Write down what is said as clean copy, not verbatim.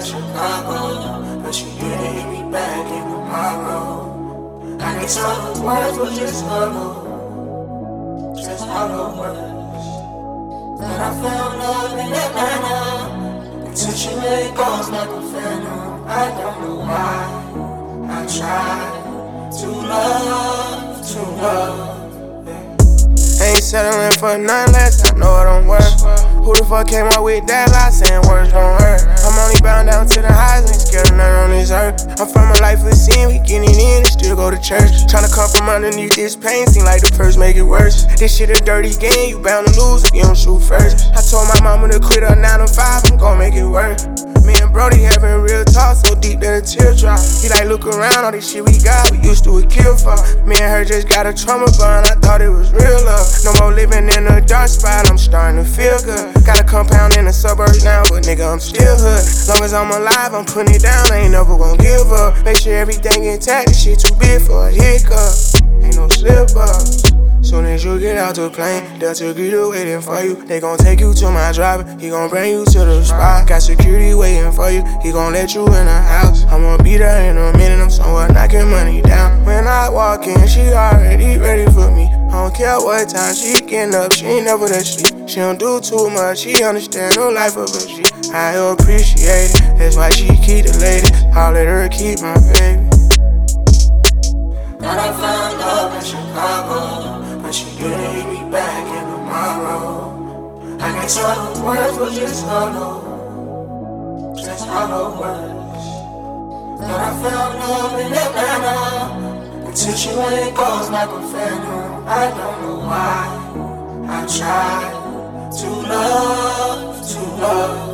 Chicago, but you didn't hit me back in tomorrow. I can tell the words were just hollow words. That I found love in Atlanta, until she made calls like a phantom. I don't know why I tried to love. Ain't settling for none less, I know it don't work. Who the fuck came up with that lie saying words don't hurt? I'm only bound down to the highs, ain't scared of none on this earth. I'm from a life of sin, we getting in and still go to church. Tryna come from underneath this pain, seem like the purse make it worse. This shit a dirty game, you bound to lose if you don't shoot first. I told my mama to quit her 9 to 5, I'm gon' make it work. Me and Brody having real talk so deep that a tear drop. He like, look around, all this shit we got, we used to a kill for. Me and her just got a trauma bond, I thought it was real love. No more living in a dark spot, I'm starting to feel good. Got a compound in the suburbs now, but nigga, I'm still hood. Long as I'm alive, I'm putting it down, I ain't never gon' give up. Make sure everything intact, this shit too big for a hiccup. Ain't no slip up. Soon as you get out the plane, Delta Greeter waiting for you. They gon' take you to my driver, he gon' bring you to the spot. Got security waiting for you, he gon' let you in the house. I'ma be there in a minute, I'm somewhere knocking money down. When I walk in, she already ready for me. I don't care what time she getting up, she ain't never that sleep. She don't do too much, she understand no life of a G. I appreciate it, that's why she keep the lady. I'll let her keep my baby. Thought I found love in Chicago, but she didn't hit me back in tomorrow. I can tell the words were just hollow words. Thought I found love in Atlanta, until she made calls like a phantom. I don't know why I tried to love.